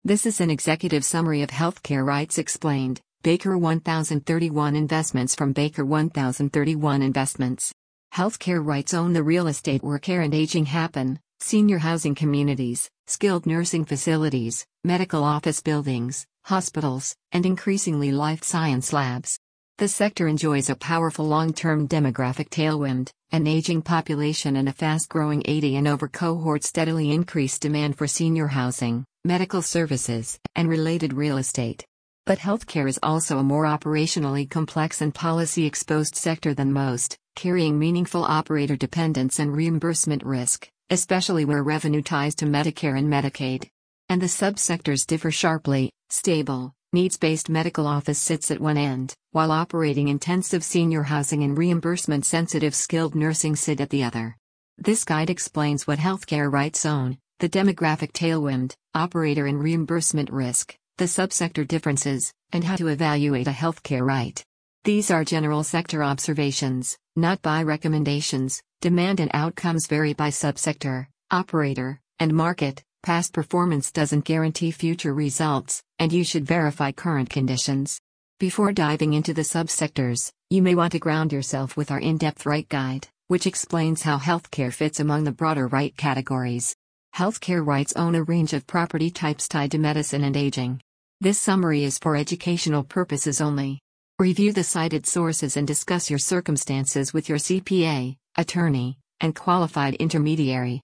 This is an executive summary of Healthcare Rights Explained, Baker 1031 Investments from Baker 1031 Investments. Healthcare rights own the real estate where care and aging happen, senior housing communities, skilled nursing facilities, medical office buildings, hospitals, and increasingly life science labs. The sector enjoys a powerful long-term demographic tailwind, an aging population and a fast-growing 80 and over cohort steadily increased demand for senior housing, medical services, and related real estate. But healthcare is also a more operationally complex and policy-exposed sector than most, carrying meaningful operator dependence and reimbursement risk, especially where revenue ties to Medicare and Medicaid. And the subsectors differ sharply. Stable, needs-based medical office sits at one end, while operating intensive senior housing and reimbursement-sensitive skilled nursing sit at the other. This guide explains what healthcare rights own, the demographic tailwind, operator and reimbursement risk, the subsector differences, and how to evaluate a healthcare right. These are general sector observations, not buy recommendations. Demand and outcomes vary by subsector, operator, and market. Past performance doesn't guarantee future results, and you should verify current conditions. Before diving into the subsectors, you may want to ground yourself with our in-depth right guide, which explains how healthcare fits among the broader right categories. Healthcare rights own a range of property types tied to medicine and aging. This summary is for educational purposes only. Review the cited sources and discuss your circumstances with your CPA, attorney, and qualified intermediary.